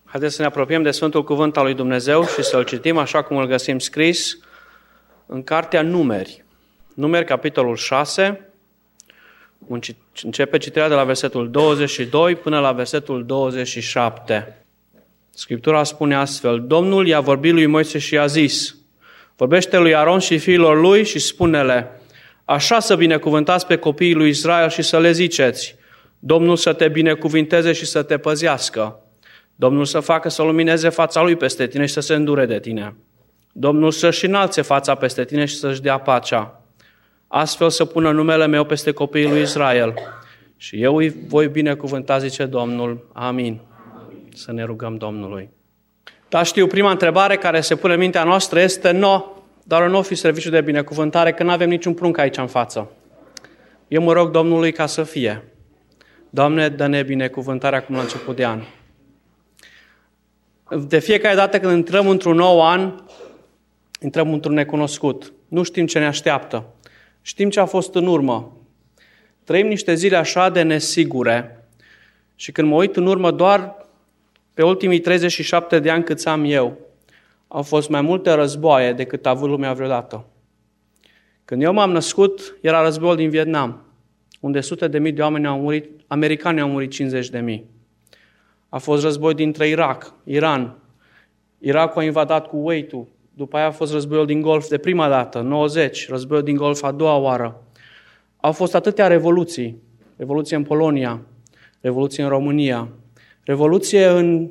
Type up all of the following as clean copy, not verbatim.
Haideți să ne apropiem de Sfântul Cuvânt al lui Dumnezeu și să-l citim așa cum îl găsim scris în cartea Numeri. Numeri, capitolul 6, începe citirea de la versetul 22 până la versetul 27. Scriptura spune astfel: Domnul i-a vorbit lui Moise și i-a zis: vorbește lui Aron și fiilor lui și spune-le: așa să binecuvântați pe copiii lui Israel și să le ziceți: Domnul să te binecuvinteze și să te păzească. Domnul să facă să lumineze fața lui peste tine și să se îndure de tine. Domnul să-și înalțe fața peste tine și să-și dea pacea. Astfel să pună numele meu peste copiii lui Israel. Și eu îi voi binecuvânta, zice Domnul. Amin. Să ne rugăm Domnului. Da, știu, prima întrebare care se pune în mintea noastră este: dar nu fi serviciu de binecuvântare, că nu avem niciun prunc aici în față. Eu mă rog Domnului ca să fie. Doamne, dă-ne binecuvântare acum la început de an. De fiecare dată când intrăm într-un nou an, intrăm într-un necunoscut. Nu știm ce ne așteaptă. Știm ce a fost în urmă. Trăim niște zile așa de nesigure și când mă uit în urmă doar pe ultimii 37 de ani câți am eu, au fost mai multe războaie decât a avut lumea vreodată. Când eu m-am născut, era războiul din Vietnam, unde sute de mii de oameni au murit, americani au murit 50.000. A fost război dintre Irak, Iran. Irakul a invadat Kuwaitul. După aia a fost războiul din Golf de prima dată, 90, războiul din Golf a doua oară. Au fost atâtea revoluții. Revoluție în Polonia, revoluție în România, revoluție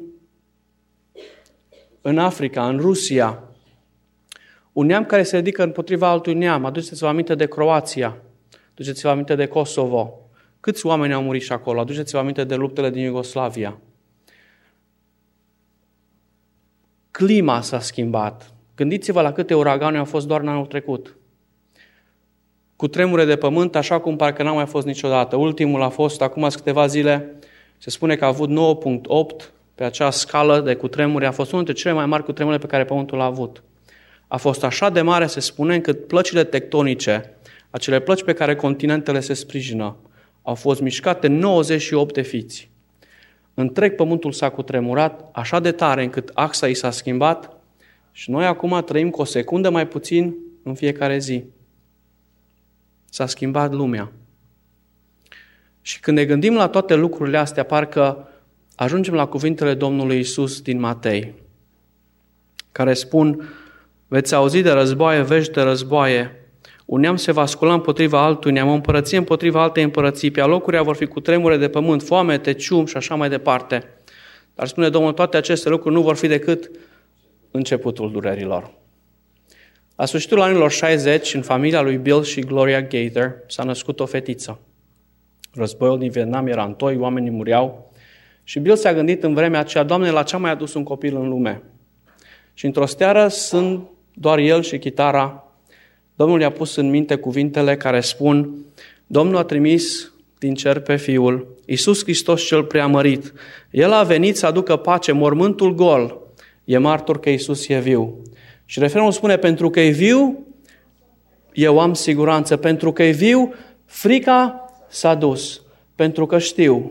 în Africa, în Rusia. Un neam care se ridică împotriva altui neam. Aduceți-vă aminte de Croația, aduceți-vă aminte de Kosovo. Câți oameni au murit și acolo? Aduceți-vă aminte de luptele din Iugoslavia. Clima s-a schimbat. Gândiți-vă la câte uragane au fost doar în anul trecut. Cu tremure de pământ, așa cum parcă n-a mai fost niciodată. Ultimul a fost acum câteva zile. Se spune că a avut 9.8 pe acea scală de cutremure. A fost unul dintre cele mai mari cutremure pe care Pământul a avut. A fost așa de mare, se spune, încât plăcile tectonice, acele plăci pe care continentele se sprijină, au fost mișcate 98 de fiți. Întreg Pământul s-a cutremurat așa de tare încât axa i s-a schimbat și noi acum trăim cu o secundă mai puțin în fiecare zi. S-a schimbat lumea. Și când ne gândim la toate lucrurile astea, parcă ajungem la cuvintele Domnului Iisus din Matei, care spun: veți auzi de războaie, vești de războaie. Un neam se va scula împotriva altui neam, o împărăție împotriva altei împărății. Pe alocurile vor fi cutremure de pământ, foamete, cium și așa mai departe. Dar spune Domnul, toate aceste lucruri nu vor fi decât începutul durerilor. La sfârșitul anilor 60, în familia lui Bill și Gloria Gaither, s-a născut o fetiță. Războiul din Vietnam era întoi, oamenii mureau. Și Bill s-a gândit în vremea aceea: Doamne, la ce a mai adus un copil în lume? Și într-o seară, sunt doar el și chitara, Domnul i-a pus în minte cuvintele care spun: Domnul a trimis din cer pe Fiul, Iisus Hristos cel preamărit. El a venit să aducă pace, mormântul gol e martor că Iisus e viu. Și refrenul spune: pentru că e viu, eu am siguranță. Pentru că e viu, frica s-a dus. Pentru că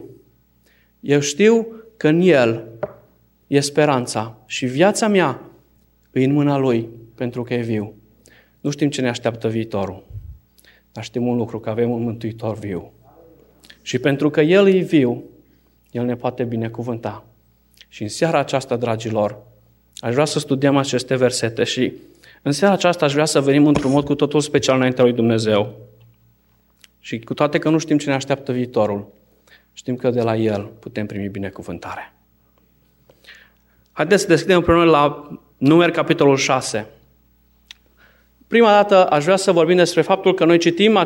eu știu că în El e speranța și viața mea e în mâna Lui, pentru că e viu. Nu știm ce ne așteaptă viitorul, dar știm un lucru, că avem un Mântuitor viu. Și pentru că El e viu, El ne poate binecuvânta. Și în seara aceasta, dragilor, aș vrea să studiem aceste versete și în seara aceasta aș vrea să venim într-un mod cu totul special înaintea lui Dumnezeu. Și cu toate că nu știm ce ne așteaptă viitorul, știm că de la El putem primi binecuvântare. Haideți să deschidem împreună la Numeri, capitolul 6. Prima dată aș vrea să vorbim despre faptul că noi citim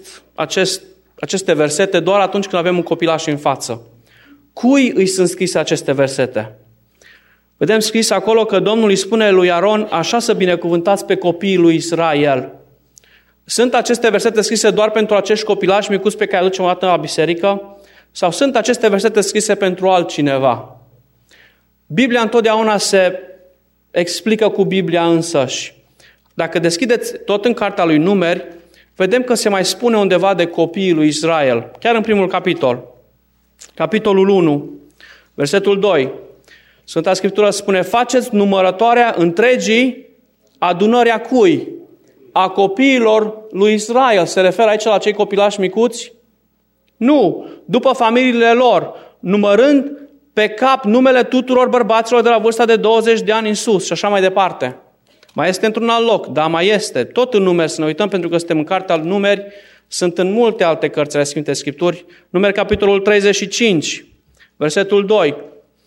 aceste versete doar atunci când avem un copilaș în față. Cui îi sunt scrise aceste versete? Vedem scris acolo că Domnul îi spune lui Aron: așa să binecuvântați pe copiii lui Israel. Sunt aceste versete scrise doar pentru acești copilași micuți pe care îi aducem o dată la biserică? Sau sunt aceste versete scrise pentru altcineva? Biblia întotdeauna se explică cu Biblia însăși. Dacă deschideți tot în cartea lui Numeri, vedem că se mai spune undeva de copiii lui Israel. Chiar în primul capitol. Capitolul 1, versetul 2. Sfânta Scriptură spune, faceți numărătoarea întregii adunări a cui? A copiilor lui Israel. Se referă aici la cei copilași micuți? Nu, după familiile lor, numărând pe cap numele tuturor bărbaților de la vârsta de 20 de ani în sus și așa mai departe. Mai este într-un alt loc, da, mai este. Tot în Numeri, să ne uităm, pentru că suntem în cartea Numeri, sunt în multe alte cărți ale Sfintei Scripturi. Numeri, capitolul 35, versetul 2.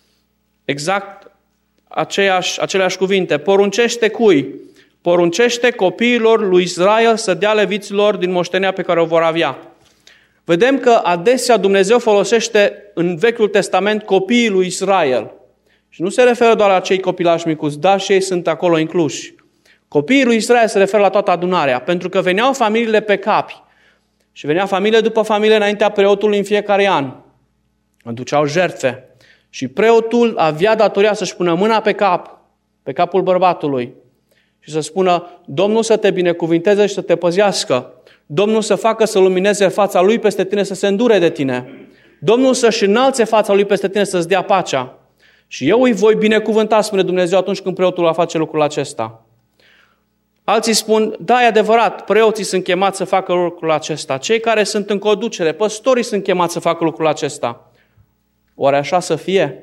Exact aceleași cuvinte. Poruncește cui? Poruncește copiilor lui Israel să dea leviților din moștenia pe care o vor avea. Vedem că adesea Dumnezeu folosește în Vechiul Testament copiii lui Israel. Și nu se referă doar la cei copilași micuți, dar și ei sunt acolo incluși. Copiii lui Israel se referă la toată adunarea, pentru că veneau familiile pe capi. Și venea familie după familie înaintea preotului în fiecare an. Aduceau jertfe. Și preotul avea datoria să-și pună mâna pe cap, pe capul bărbatului. Și să spună, Domnul să te binecuvinteze și să te păzească. Domnul să facă să lumineze fața Lui peste tine, să se îndure de tine. Domnul să-și înalțe fața Lui peste tine, să-ți dea pacea. Și eu îi voi binecuvânta, spune Dumnezeu, atunci când preotul va face lucrul acesta. Alții spun, da, e adevărat, preoții sunt chemați să facă lucrul acesta. Cei care sunt în conducere, păstorii sunt chemați să facă lucrul acesta. Oare așa să fie?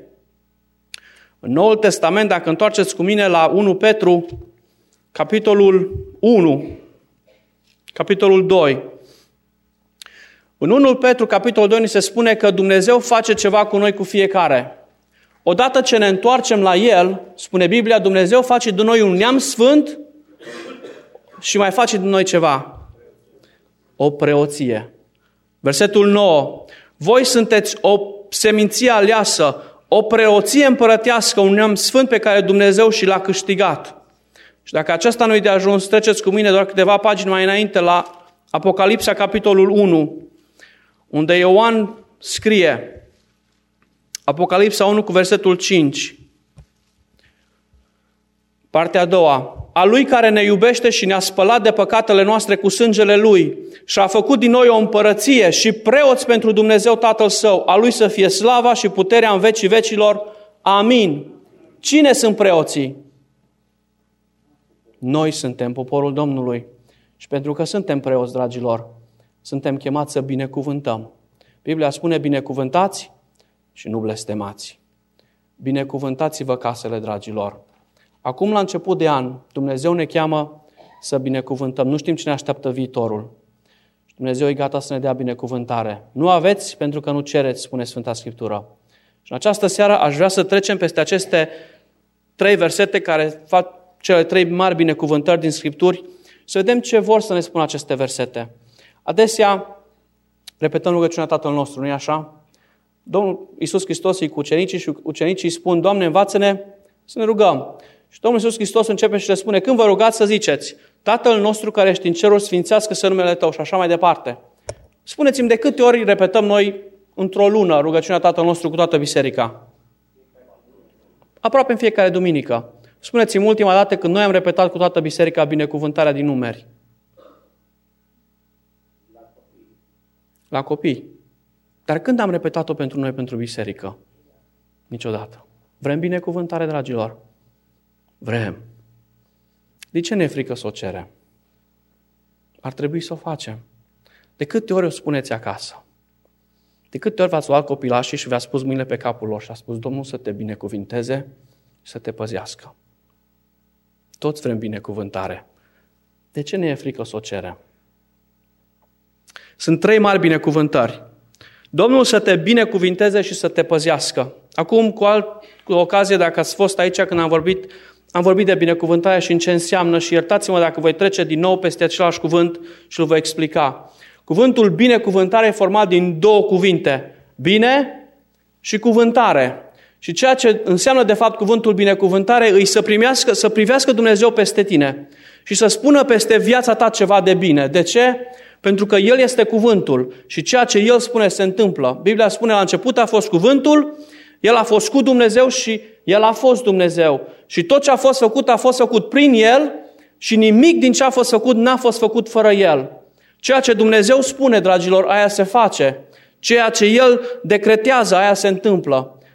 În Noul Testament, dacă întoarceți cu mine la 1 Petru, capitolul 1, capitolul 2. În 1 Petru, capitolul 2, ni se spune că Dumnezeu face ceva cu noi, cu fiecare. Odată ce ne întoarcem la El, spune Biblia, Dumnezeu face din noi un neam sfânt și mai face din noi ceva. O preoție. Versetul 9. Voi sunteți o seminție aleasă, o preoție împărătească, un neam sfânt pe care Dumnezeu și l-a câștigat. Și dacă aceasta nu-i de ajuns, treceți cu mine doar câteva pagini mai înainte la Apocalipsa, capitolul 1, unde Ioan scrie, Apocalipsa 1 cu versetul 5, partea a doua, a Lui care ne iubește și ne-a spălat de păcatele noastre cu sângele Lui și a făcut din noi o împărăție și preoți pentru Dumnezeu Tatăl Său, a Lui să fie slava și puterea în vecii vecilor. Amin. Cine sunt preoții? Noi suntem poporul Domnului. Și pentru că suntem preoți, dragilor, suntem chemați să binecuvântăm. Biblia spune, binecuvântați și nu blestemați. Binecuvântați-vă casele, dragilor. Acum, la început de an, Dumnezeu ne cheamă să binecuvântăm. Nu știm ce ne așteaptă viitorul. Și Dumnezeu e gata să ne dea binecuvântare. Nu aveți pentru că nu cereți, spune Sfânta Scriptură. Și în această seară aș vrea să trecem peste aceste 3 versete care fac cele 3 mari binecuvântări din Scripturi, să vedem ce vor să ne spună aceste versete. Adesea repetăm rugăciunea Tatăl nostru, nu-i așa? Domnul Iisus Hristos e cu ucenicii și ucenicii spun, Doamne, învață-ne să ne rugăm. Și Domnul Iisus Hristos începe și le spune, când vă rugați să ziceți, Tatăl nostru care ești în ceruri, sfințească-se numele Tău și așa mai departe. Spuneți-mi de câte ori repetăm noi într-o lună rugăciunea Tatăl nostru cu toată biserica? Aproape în fiecare duminică. Spuneți-mi ultima dată când noi am repetat cu toată biserica binecuvântarea din Numeri. La copii. Dar când am repetat-o pentru noi, pentru biserică? Niciodată. Vrem binecuvântare, dragilor? Vrem. De ce ne e frică să o cerem? Ar trebui să o facem. De câte ori o spuneți acasă? De câte ori v-ați luat copilașii și v-ați spus mâinile pe capul lor și a spus, Domnul să te binecuvinteze și să te păzească? Toți vrem binecuvântare. De ce ne e frică să o cerem? Sunt 3 mari binecuvântări. Domnul să te binecuvinteze și să te păzească. Acum, cu ocazie, dacă ați fost aici când am vorbit de binecuvântare și în ce înseamnă și iertați-mă dacă voi trece din nou peste același cuvânt și îl voi explica. Cuvântul binecuvântare e format din 2 cuvinte. Bine și cuvântare. Și ceea ce înseamnă de fapt cuvântul binecuvântare îi să privească Dumnezeu peste tine și să spună peste viața ta ceva de bine. De ce? Pentru că El este cuvântul și ceea ce El spune se întâmplă. Biblia spune la început a fost cuvântul, El a fost cu Dumnezeu și El a fost Dumnezeu. Și tot ce a fost făcut prin El și nimic din ce a fost făcut n-a fost făcut fără El. Ceea ce Dumnezeu spune, dragilor, aia se face. Ceea ce El decretează, aia se întâmplă.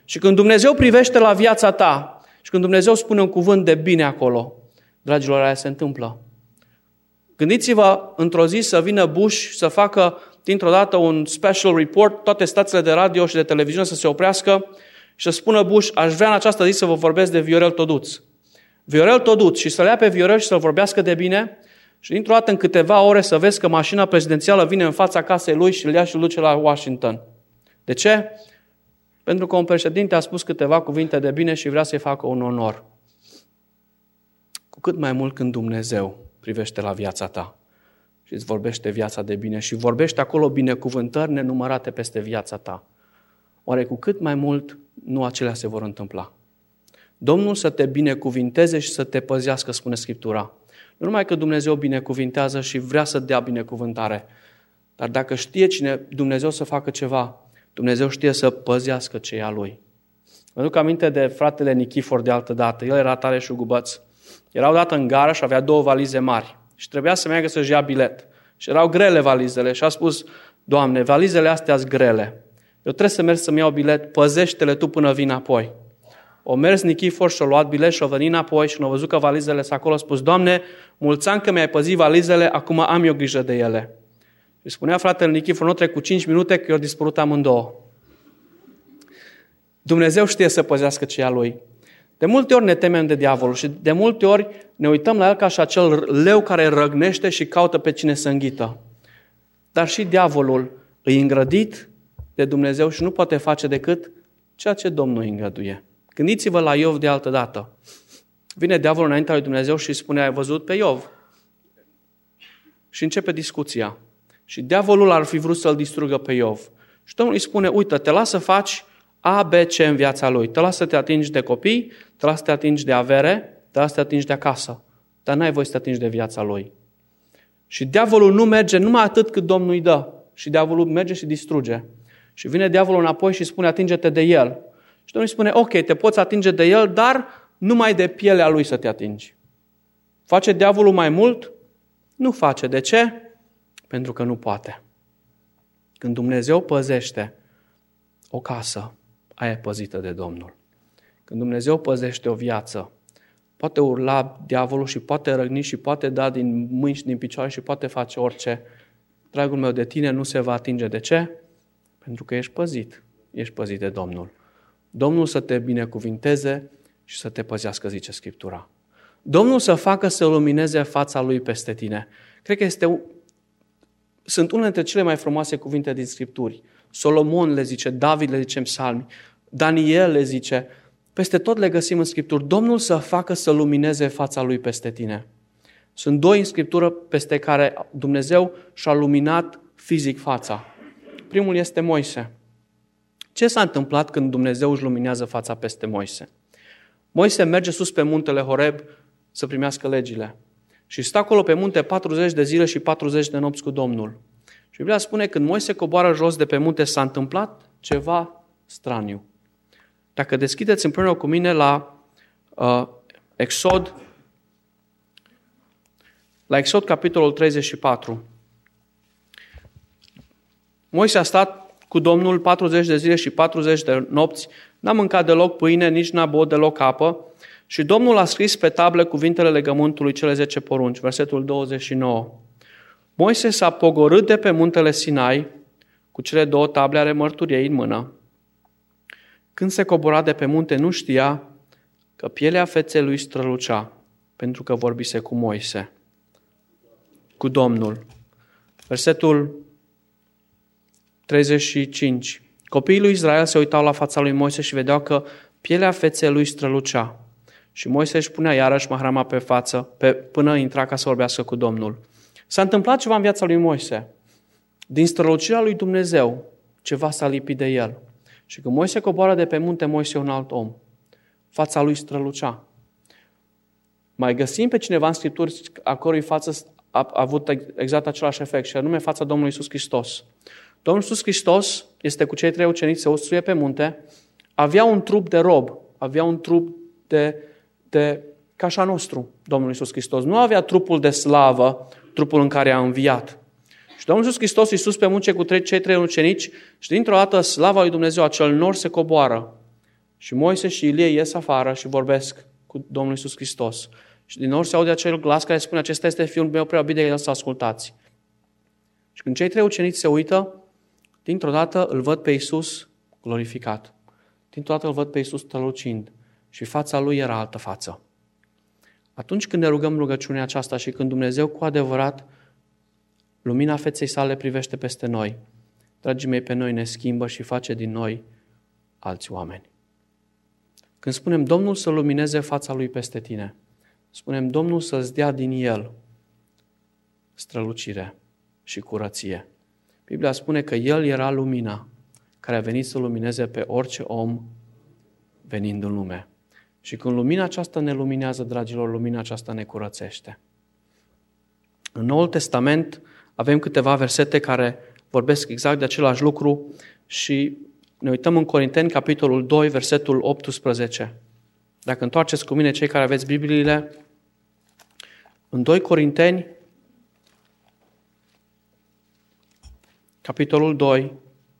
Și când Dumnezeu privește la viața ta și când Dumnezeu spune un cuvânt de bine acolo, dragilor, aia se întâmplă. Gândiți-vă într-o zi să vină Bush să facă dintr-o dată un special report, toate stațiile de radio și de televiziune să se oprească și să spună Bush, aș vrea în această zi să vă vorbesc de Viorel Toduț. Viorel Toduț și să-l ia pe Viorel și să-l vorbească de bine și dintr-o dată în câteva ore să vezi că mașina prezidențială vine în fața casei lui și îl ia și îl duce la Washington. De ce? Pentru că un președinte a spus câteva cuvinte de bine și vrea să-i facă un onor. Cu cât mai mult când Dumnezeu privește la viața ta și îți vorbește viața de bine și vorbește acolo binecuvântări nenumărate peste viața ta. Oare cu cât mai mult nu acelea se vor întâmpla? Domnul să te binecuvinteze și să te păzească, spune Scriptura. Nu numai că Dumnezeu binecuvintează și vrea să dea binecuvântare, dar dacă știe cine Dumnezeu să facă ceva, Dumnezeu știe să păzească ce e a Lui. Mă duc aminte de fratele Nichifor de altă dată. El era tare șugubăț. Era odată în gară și avea 2 valize mari și trebuia să meargă să-și ia bilet. Și erau grele valizele și a spus, Doamne, valizele astea sunt grele. Eu trebuie să merg să-mi iau bilet, păzește-le Tu până vin apoi. O mers Nichifor și-a luat bilet și-a venit înapoi și n-a văzut că valizele sunt acolo. A spus, Doamne, mulți ani că mi-ai păzit valizele, acum am eu grijă de ele. Și spunea fratele Nichifor, nu trec cu 5 minute că i-au dispărut amândouă. Dumnezeu știe să păzească ce e a Lui. De multe ori ne temem de diavolul și de multe ori ne uităm la el ca și acel leu care răgnește și caută pe cine să înghită. Dar și diavolul îi îngrădit de Dumnezeu și nu poate face decât ceea ce Domnul îi îngăduie. Gândiți-vă la Iov de altă dată. Vine diavolul înaintea lui Dumnezeu și îi spune, ai văzut pe Iov? Și începe discuția. Și diavolul ar fi vrut să-l distrugă pe Iov. Și Domnul îi spune, uite, te las să faci A, B, C în viața lui. Te las să te atingi de copii, te las să te atingi de avere, te las să te atingi de acasă. Dar n-ai voie să te atingi de viața lui. Și diavolul nu merge numai atât cât Domnul îi dă. Și diavolul merge și distruge. Și vine diavolul înapoi și spune, atinge-te de el. Și Domnul îi spune, ok, te poți atinge de el, dar numai de pielea lui să te atingi. Face diavolul mai mult? Nu face. De ce? Pentru că nu poate. Când Dumnezeu păzește o casă, aia e păzită de Domnul. Când Dumnezeu păzește o viață, poate urla diavolul și poate răgni și poate da din mâini și din picioare și poate face orice. Dragul meu, de tine nu se va atinge. De ce? Pentru că ești păzit. Ești păzit de Domnul. Domnul să te binecuvinteze și să te păzească, zice Scriptura. Domnul să facă să lumineze fața Lui peste tine. Cred că sunt unele dintre cele mai frumoase cuvinte din Scripturi. Solomon le zice, David le zice în psalmi, Daniel le zice, peste tot le găsim în Scripturi. Domnul să facă să lumineze fața Lui peste tine. Sunt 2 în Scriptură peste care Dumnezeu și-a luminat fizic fața. Primul este Moise. Ce s-a întâmplat când Dumnezeu își luminează fața peste Moise? Moise merge sus pe muntele Horeb să primească legile. Și stă acolo pe munte 40 de zile și 40 de nopți cu Domnul. Și Biblia spune, când Moise coboară jos de pe munte, s-a întâmplat ceva straniu. Dacă deschideți împreună cu mine la Exod, capitolul 34. Moise a stat cu Domnul 40 de zile și 40 de nopți, n-a mâncat deloc pâine, nici n-a băut deloc apă și Domnul a scris pe table cuvintele legământului, cele 10 porunci, versetul 29. Moise s-a pogorât de pe muntele Sinai cu cele 2 table ale mărturiei în mână. Când se cobora de pe munte, nu știa că pielea feței lui strălucea, pentru că vorbise cu Moise, cu Domnul. Versetul 35. Copiii lui Israel se uitau la fața lui Moise și vedeau că pielea feței lui strălucea. Și Moise își punea iarăși mahrama pe față până intra ca să vorbească cu Domnul. S-a întâmplat ceva în viața lui Moise. Din strălucirea lui Dumnezeu, ceva s-a lipit de el. Și când Moise coboară de pe munte, Moise e un alt om. Fața lui strălucea. Mai găsim pe cineva în Scripturi a cărui față a avut exact același efect, și anume fața Domnului Iisus Hristos. Domnul Iisus Hristos este cu cei 3 ucenici, se ustruie pe munte, avea un trup de rob, avea un trup de ca și a nostru, Domnul Iisus Hristos. Nu avea trupul de slavă, trupul în care a înviat. Și Domnul Iisus Hristos e sus pe munte cu cei 3 ucenici și dintr-o dată slava lui Dumnezeu, acel nor se coboară. Și Moise și Ilie ies afară și vorbesc cu Domnul Iisus Hristos. Și din nou se aude acel glas care spune, acesta este Fiul meu prea iubit, de el să ascultați. Și când cei 3 ucenici se uită, dintr-o dată îl văd pe Iisus glorificat. Dintr-o dată îl văd pe Iisus strălucind. Și fața lui era altă față. Atunci când ne rugăm rugăciunea aceasta și când Dumnezeu cu adevărat lumina feței sale privește peste noi, dragii mei, pe noi ne schimbă și face din noi alți oameni. Când spunem Domnul să lumineze fața lui peste tine, spunem Domnul să-ți dea din el strălucire și curăție. Biblia spune că el era lumina care a venit să lumineze pe orice om venind în lume. Și când lumina aceasta ne luminează, dragilor, lumina aceasta ne curățește. În Noul Testament avem câteva versete care vorbesc exact de același lucru și ne uităm în Corinteni, capitolul 2, versetul 18. Dacă întoarceți cu mine cei care aveți Bibliile, în 2 Corinteni, capitolul 2,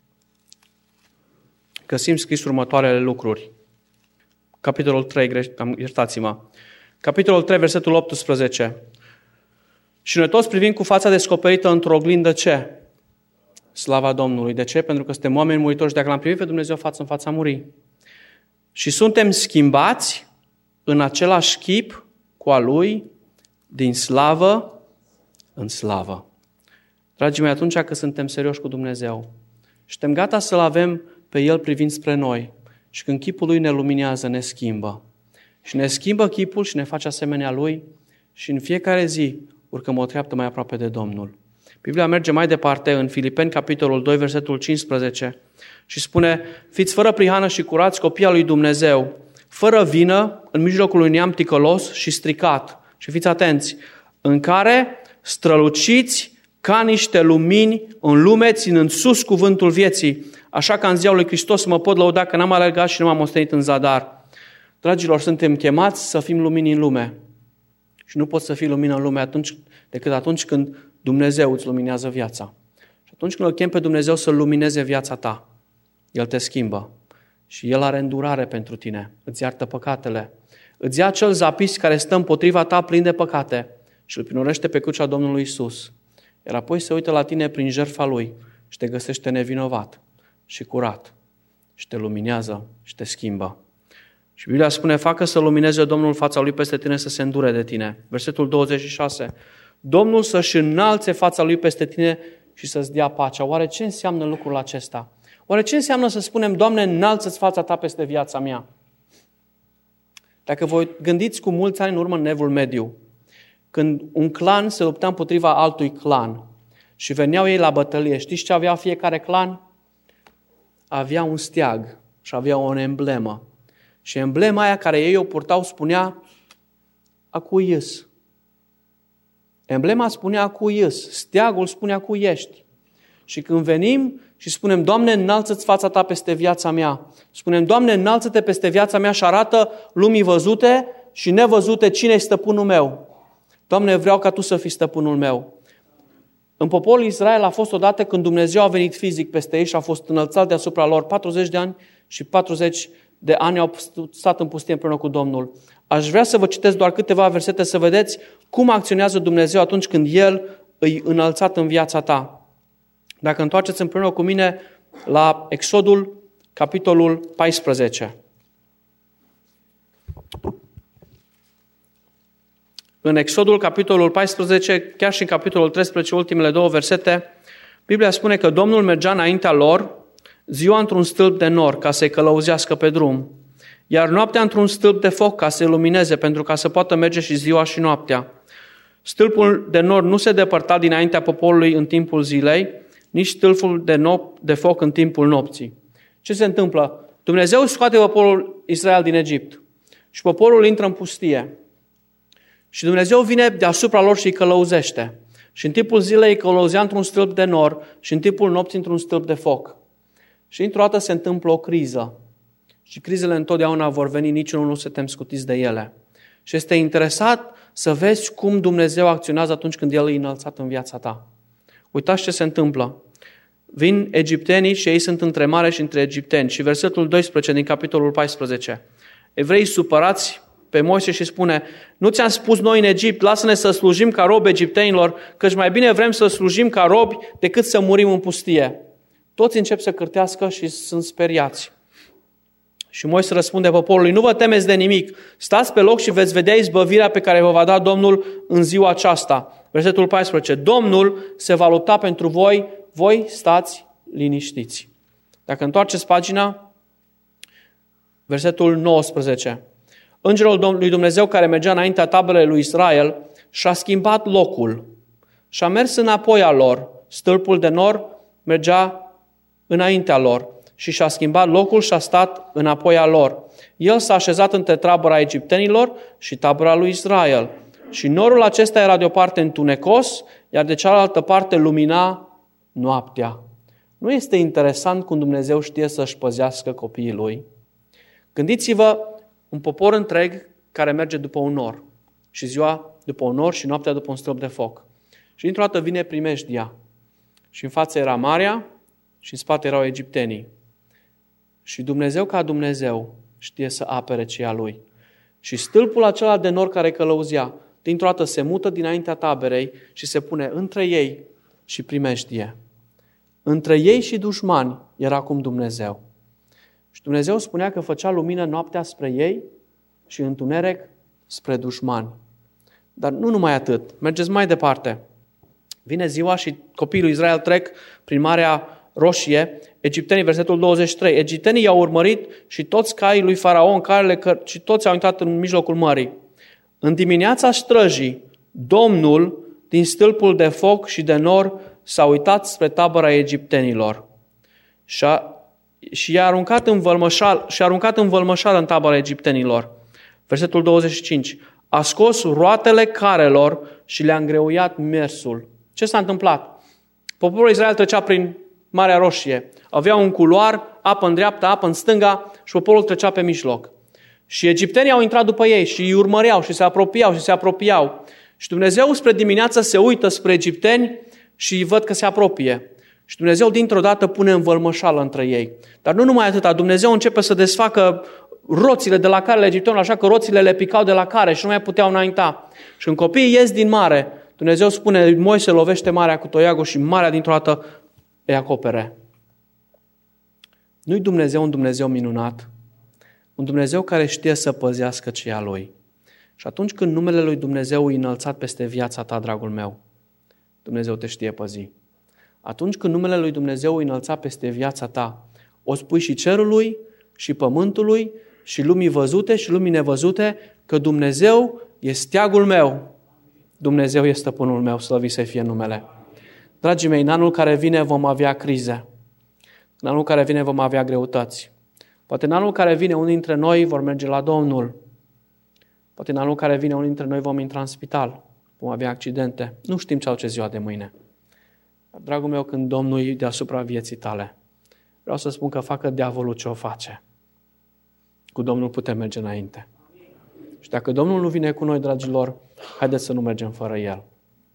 găsim scris următoarele lucruri. Capitolul 3, iertați-mă. Capitolul 3, versetul 18. Și noi toți privim cu fața descoperită într-o oglindă ce? Slava Domnului. De ce? Pentru că suntem oameni muritori și dacă l-am privit pe Dumnezeu față în fața muri. Și suntem schimbați în același chip cu a Lui, din slavă în slavă. Dragii mei, atunci când suntem serioși cu Dumnezeu și suntem gata să-L avem pe El privind spre noi și când chipul Lui ne luminează, ne schimbă. Și ne schimbă chipul și ne face asemenea Lui și în fiecare zi urcăm o treaptă mai aproape de Domnul. Biblia merge mai departe în Filipeni, capitolul 2, versetul 15 și spune: fiți fără prihană și curați, copii al lui Dumnezeu, fără vină, în mijlocul unui neam ticălos și stricat. Și fiți atenți, în care străluciți ca niște lumini în lume, ținând sus cuvântul vieții, așa ca în ziua lui Hristos mă pot lăuda că n-am alergat și nu m-am ostenit în zadar. Dragilor, suntem chemați să fim lumini în lume. Și nu poți să fii lumină în lume decât atunci când Dumnezeu îți luminează viața. Și atunci când îl chemi pe Dumnezeu să lumineze viața ta, El te schimbă. Și El are îndurare pentru tine. Îți iartă păcatele. Îți ia acel zapis care stă împotriva ta plin de păcate și îl prinurește pe crucea Domnului Iisus. Iar apoi se uită la tine prin jertfa Lui și te găsește nevinovat și curat. Și te luminează și te schimbă. Și Biblia spune: facă să lumineze Domnul fața Lui peste tine, să se îndure de tine. Versetul 26. Domnul să-și înalțe fața Lui peste tine și să-ți dea pacea. Oare ce înseamnă lucrul acesta? Oare ce înseamnă să spunem: Doamne, înalță-ți fața Ta peste viața mea? Dacă vă gândiți cu mulți ani în urmă în Evul Mediu, când un clan se lupta împotriva altui clan și veneau ei la bătălie, știți ce avea fiecare clan? Avea un steag și avea o emblemă. Și emblema aia care ei o purtau spunea: a cui ies? Emblema spunea: a cui ies? Steagul spunea: a cui ești? Și când venim și spunem: Doamne, înalță-ți fața Ta peste viața mea, spunem: Doamne, înalță-te peste viața mea și arată lumii văzute și nevăzute cine e stăpânul meu. Doamne, vreau ca Tu să fii stăpânul meu. În poporul Israel a fost odată când Dumnezeu a venit fizic peste ei și a fost înălțat deasupra lor 40 de ani și 40 de ani au stat în pustie împreună cu Domnul. Aș vrea să vă citesc doar câteva versete să vedeți cum acționează Dumnezeu atunci când El îi înălțat în viața ta. Dacă întoarceți împreună cu mine la Exodul, capitolul 14. În Exodul, capitolul 14, chiar și în capitolul 13, ultimele 2 versete, Biblia spune că Domnul mergea înaintea lor ziua într-un stâlp de nor ca să-i călăuzească pe drum, iar noaptea într-un stâlp de foc ca să-i lumineze, pentru ca să poată merge și ziua și noaptea. Stâlpul de nor nu se depărta dinaintea poporului în timpul zilei, nici stâlpul de foc în timpul nopții. Ce se întâmplă? Dumnezeu scoate poporul Israel din Egipt și poporul intră în pustie. Și Dumnezeu vine deasupra lor și îi călăuzește. Și în timpul zilei îi călăuzea într-un stâlp de nor și în timpul nopții într-un stâlp de foc. Și într-o dată se întâmplă o criză. Și crizele întotdeauna vor veni, niciunul nu suntem scutiți de ele. Și este interesat să vezi cum Dumnezeu acționează atunci când El e înălțat în viața ta. Uitați ce se întâmplă. vin egiptenii și ei sunt între mare și între egipteni. Și versetul 12 din capitolul 14. Evreii supărați pe Moise și spune, nu ți-am spus noi în Egipt, lasă-ne să slujim ca robi egiptenilor, căci mai bine vrem să slujim ca robi decât să murim în pustie. Toți încep să cârtească și sunt speriați. Și Moise răspunde poporului, nu vă temeți de nimic, stați pe loc și veți vedea izbăvirea pe care vă va da Domnul în ziua aceasta. Versetul 14, Domnul se va lupta pentru voi, voi stați liniștiți. Dacă întoarceți pagina, versetul 19. Îngerul lui Dumnezeu care mergea înaintea taberei lui Israel și-a schimbat locul și a mers înapoi a lor. Stâlpul de nor mergea înaintea lor și și-a schimbat locul și a stat înapoi a lor. El s-a așezat între tabăra egiptenilor și tabăra lui Israel. Și norul acesta era de o parte întunecos, iar de cealaltă parte lumina noaptea. Nu este interesant cum Dumnezeu știe să-și păzească copiii Lui? Gândiți-vă un popor întreg care merge după un nor. Și ziua după un nor și noaptea după un strop de foc. Și dintr-o dată vine primejdia. Și în față era marea și în spate erau egiptenii. Și Dumnezeu ca Dumnezeu știe să apere ce a Lui. Și stâlpul acela de nor care călăuzea, dintr-o dată se mută dinaintea taberei și se pune între ei și primejdie. Între ei și dușmani era cum Dumnezeu. Și Dumnezeu spunea că făcea lumină noaptea spre ei și întuneric spre dușmani. Dar nu numai atât. Mergeți mai departe. Vine ziua și copiii lui Israel trec prin Marea Roșie. Egiptenii, versetul 23. Egiptenii i-au urmărit și toți caii lui Faraon, și toți au intrat în mijlocul mării. În dimineața străjii, Domnul, din stâlpul de foc și de nor, s-a uitat spre tabăra egiptenilor și i-a aruncat în vălmășală în tabăra egiptenilor. Versetul 25. A scos roatele carelor și le-a îngreuiat mersul. Ce s-a întâmplat? Poporul Israel trecea prin Marea Roșie. Avea un culoar, apă în dreapta, apă în stânga și poporul trecea pe mijloc. Și egiptenii au intrat după ei și îi urmăreau și se apropiau și se apropiau. Și Dumnezeu spre dimineață se uită spre egipteni și îi văd că se apropie. Și Dumnezeu dintr-o dată pune învălmășală între ei. Dar nu numai atâta, Dumnezeu începe să desfacă roțile de la carele egiptenilor, așa că roțile le picau de la care și nu mai puteau înainta. Și când copiii ies din mare, Dumnezeu spune, Moise lovește marea cu toiagul și marea dintr-o dată îi acopere. Nu-i Dumnezeu un Dumnezeu minunat? Un Dumnezeu care știe să păzească ce e a Lui. Și atunci când numele Lui Dumnezeu e înălțat peste viața ta, dragul meu, Dumnezeu te știe păzi. Atunci când numele Lui Dumnezeu e înălțat peste viața ta, o spui și cerului, și pământului, și lumii văzute, și lumii nevăzute, că Dumnezeu e steagul meu. Dumnezeu e stăpânul meu, slăvit să fie numele. Dragii mei, în anul care vine vom avea crize. În anul care vine vom avea greutăți. Poate în anul care vine unii dintre noi vor merge la Domnul. Poate în anul care vine unii dintre noi vom intra în spital. Vom avea accidente. Nu știm ce aduce ziua de mâine. Dar, dragul meu, când Domnul e deasupra vieții tale, vreau să spun că facă diavolul ce o face. Cu Domnul putem merge înainte. Și dacă Domnul nu vine cu noi, dragilor, haideți să nu mergem fără El.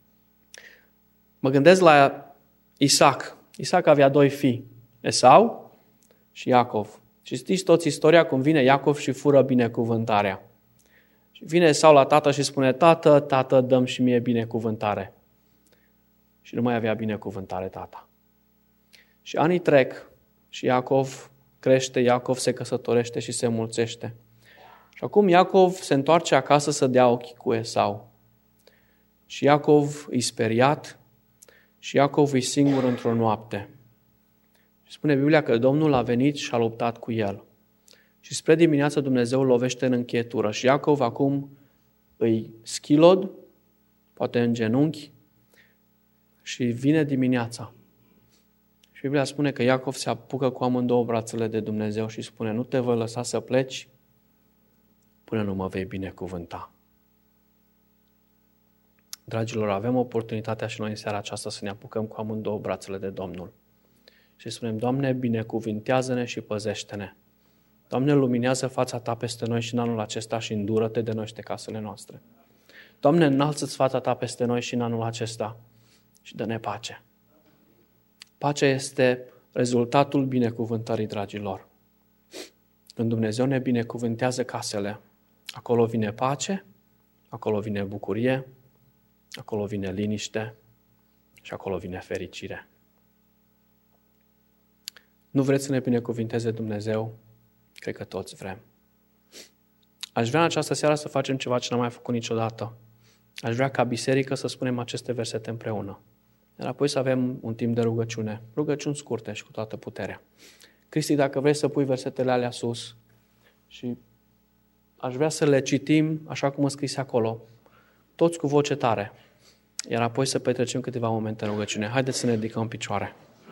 Mă gândesc la Isaac. Isaac avea 2 fii, Esau și Iacov. Și știți toți istoria cum vine Iacov și fură binecuvântarea. Și vine Esau la tată și spune, tată, dă-mi și mie binecuvântare. Și nu mai avea binecuvântare tata. Și anii trec și Iacov crește, Iacov se căsătorește și se mulțește. Și acum Iacov se întoarce acasă să dea ochi cu Esau. Și Iacov e speriat și Iacov e singur într-o noapte. Și spune Biblia că Domnul a venit și a luptat cu el. Și spre dimineață Dumnezeu lovește în încheietură. Și Iacov acum îi schilod, poate în genunchi, și vine dimineața. Și Biblia spune că Iacov se apucă cu amândouă brațele de Dumnezeu și spune, nu te voi lăsa să pleci până nu mă vei binecuvânta. Dragilor, avem oportunitatea și noi în seara aceasta să ne apucăm cu amândouă brațele de Domnul. Și spunem, Doamne, binecuvintează-ne și păzește-ne. Doamne, luminează fața Ta peste noi și în anul acesta și îndură-te de noi și de casele noastre. Doamne, înalță-ți fața Ta peste noi și în anul acesta și dă-ne pace. Pacea este rezultatul binecuvântării, dragilor. Când Dumnezeu ne binecuvântează casele, acolo vine pace, acolo vine bucurie, acolo vine liniște și acolo vine fericire. Nu vreți să ne binecuvânteze Dumnezeu? Cred că toți vrem. Aș vrea în această seară să facem ceva ce n-am mai făcut niciodată. Aș vrea ca biserică să spunem aceste versete împreună. Iar apoi să avem un timp de rugăciune. Rugăciuni scurte și cu toată puterea. Cristi, dacă vrei să pui versetele alea sus și aș vrea să le citim așa cum e scris acolo. Toți cu voce tare. Iar apoi să petrecem câteva momente în rugăciune. Haideți să ne ridicăm în picioare.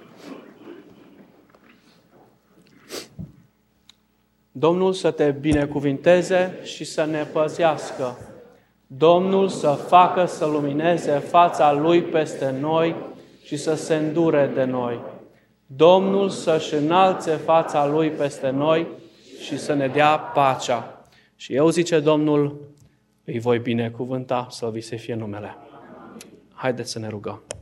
Domnul să te binecuvinteze și să ne păzească. Domnul să facă să lumineze fața Lui peste noi și să se îndure de noi. Domnul să-și înalțe fața Lui peste noi și să ne dea pacea. Și eu, zice Domnul, îi voi binecuvânta, să vi se fie numele. Haideți să ne rugăm.